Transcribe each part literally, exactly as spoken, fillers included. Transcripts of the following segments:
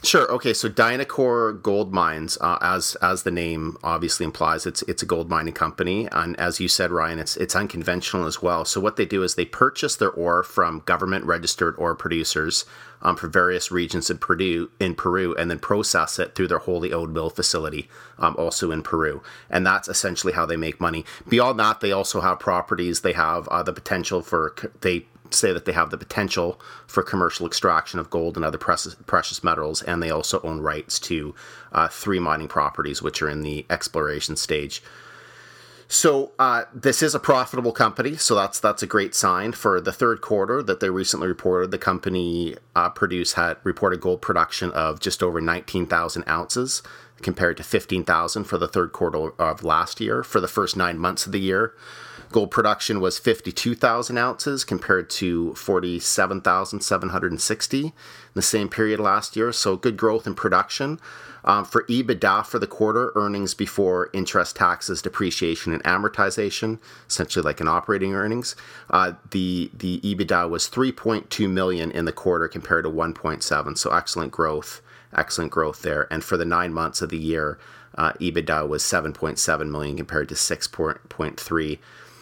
Sure. Okay. So Dynacor Gold Mines, uh, as as the name obviously implies, it's it's a gold mining company, and as you said, Ryan, it's it's unconventional as well. So what they do is they purchase their ore from government registered ore producers um, for various regions in Peru, in Peru, and then process it through their wholly owned mill facility, um, also in Peru, and that's essentially how they make money. Beyond that, they also have properties. They have uh, the potential for they. say that they have the potential for commercial extraction of gold and other precious, precious metals, and they also own rights to uh, three mining properties, which are in the exploration stage. So uh, this is a profitable company, so that's that's a great sign. For the third quarter that they recently reported, the company uh, produced had reported gold production of just over nineteen thousand ounces, compared to fifteen thousand for the third quarter of last year. For the first nine months of the year, gold production was fifty-two thousand ounces compared to forty-seven thousand seven hundred sixty in the same period last year. So good growth in production. Um, for EBITDA for the quarter, earnings before interest, taxes, depreciation, and amortization, essentially like an operating earnings, uh, the the EBITDA was three point two million dollars in the quarter compared to one point seven. So excellent growth, excellent growth there. And for the nine months of the year, uh, EBITDA was seven point seven million dollars compared to six point three.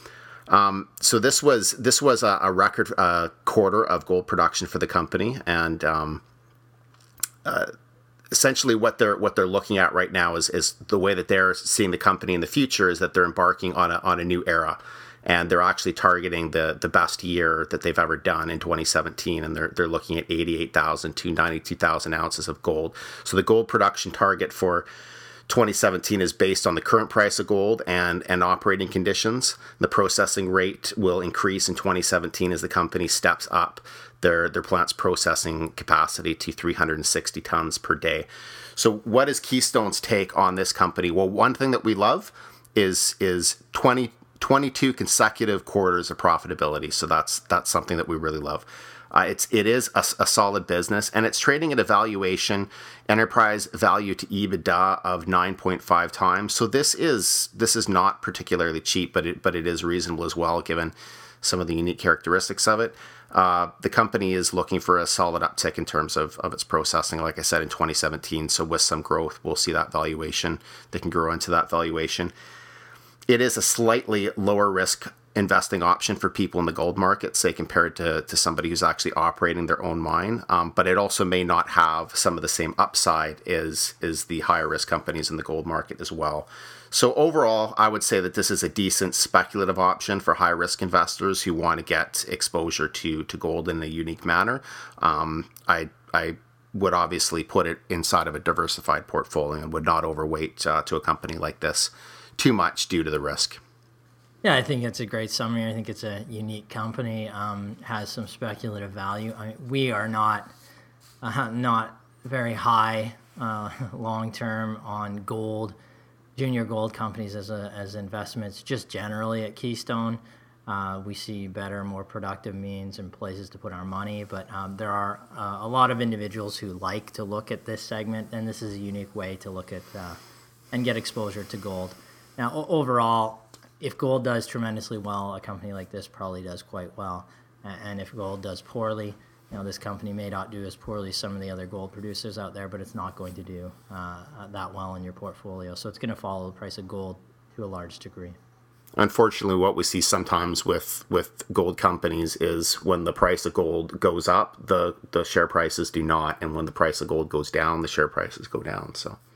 Um, so this was this was a, a record uh, quarter of gold production for the company, and um, uh, essentially what they're what they're looking at right now is is the way that they're seeing the company in the future is that they're embarking on a on a new era, and they're actually targeting the the best year that they've ever done in twenty seventeen, and they're they're looking at eighty-eight thousand to ninety-two thousand ounces of gold. So the gold production target for twenty seventeen is based on the current price of gold and, and operating conditions. The processing rate will increase in twenty seventeen as the company steps up their, their plant's processing capacity to three hundred sixty tons per day. So what is Keystone's take on this company? Well, one thing that we love is is twenty, twenty-two consecutive quarters of profitability. So that's that's something that we really love. Uh, it's it is a, a solid business, and it's trading at a valuation, enterprise value to EBITDA of nine point five times. So this is this is not particularly cheap, but it but it is reasonable as well, given some of the unique characteristics of it. Uh, the company is looking for a solid uptick in terms of, of its processing, like I said, in twenty seventeen. So with some growth, we'll see that valuation. They can grow into that valuation. It is a slightly lower risk investing option for people in the gold market, say compared to, to somebody who's actually operating their own mine. Um, but it also may not have some of the same upside as, as the higher risk companies in the gold market as well. So overall, I would say that this is a decent speculative option for high risk investors who want to get exposure to, to gold in a unique manner. Um, I, I would obviously put it inside of a diversified portfolio and would not overweight uh, to a company like this too much due to the risk. Yeah, I think it's a great summary. I think it's a unique company, um, has some speculative value. I mean, we are not uh, not very high uh, long term on gold, junior gold companies as a, as investments. Just generally at Keystone, uh, we see better, more productive means and places to put our money. But um, there are uh, a lot of individuals who like to look at this segment, and this is a unique way to look at uh, and get exposure to gold. Now, o- overall. If gold does tremendously well, a company like this probably does quite well. And if gold does poorly, you know, this company may not do as poorly as some of the other gold producers out there, but it's not going to do uh, that well in your portfolio. So it's going to follow the price of gold to a large degree. Unfortunately, what we see sometimes with, with gold companies is when the price of gold goes up, the, the share prices do not. And when the price of gold goes down, the share prices go down. So